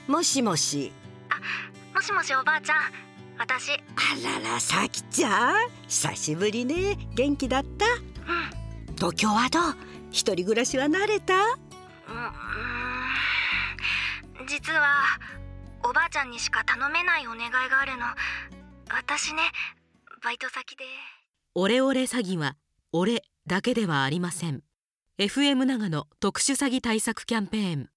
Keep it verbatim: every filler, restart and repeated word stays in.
もしもし。 あ、もしもしおばあちゃん、私。 あらら、さきちゃん、久しぶりね。元気だった？ うん。 東京はどう？一人暮らしは慣れた？ うーん、実はおばあちゃんにしか頼めないお願いがあるの。私ね、バイト先で。 オレオレ詐欺は俺だけではありません。エフエム 長野特殊詐欺対策キャンペーン。